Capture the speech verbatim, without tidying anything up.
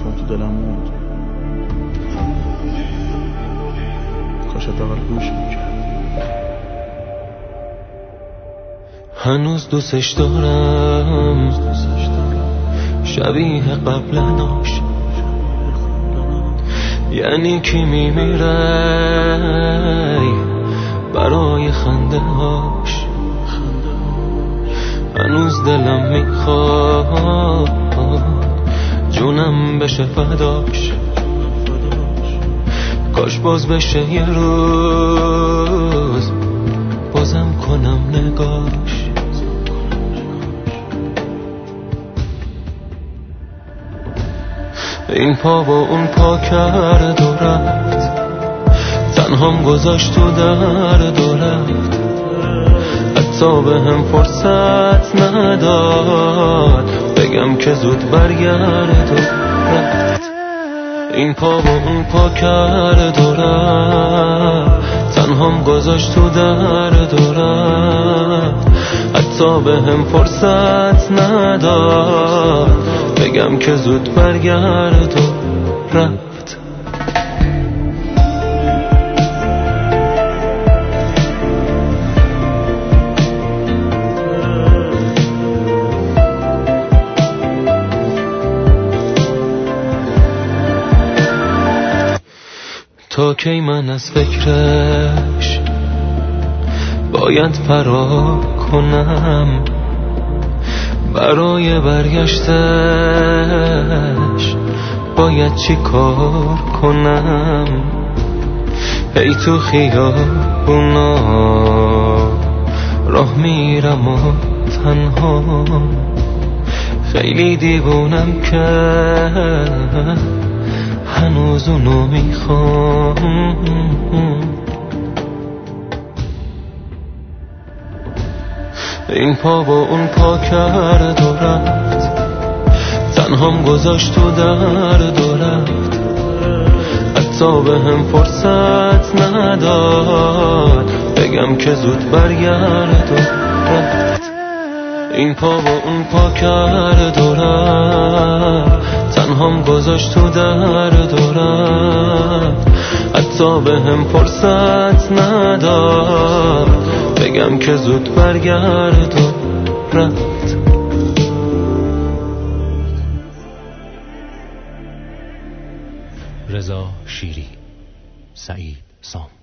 حرفم تو دلم موند. کاش حداقل گوش میکرد. هنوز دوستش دارم، شبیه قبلناش. یعنی کی میمیره برای خنده هاش. هنوز دلم میخواد جونم بشه فداش. کاش باز بشه یه روز بازم کنم نگاش. این پا با اون پا کرد و رفت، تنهام گذاشت تو درد و رفت. حتی به هم فرصت نداد بگم که زود برگرد و رفت. این پا با اون پا کرد و رفت، تنهام گذاشت تو درد و رفت. حتی به هم فرصت نداد بگم که زود برگرد و رفت. تا کی من از فکرش باید فرار کنم؟ برای برگشتش باید چی کار کنم؟ هی تو خیابونا راه میرم و تنها، خیلی دیوونم که هنوز اونو میخوام. این پا با اون پا کرد و رفت، تنهام گذاشت تو درد و رفت. حتی به هم فرصت نداد بگم که زود برگرد و رفت. این پا با اون پا کرد و رفت، تنهام گذاشت تو درد و رفت. حتی به هم فرصت نداد بگم که زود برگرد و رفت. رضا شیری، سعید سام.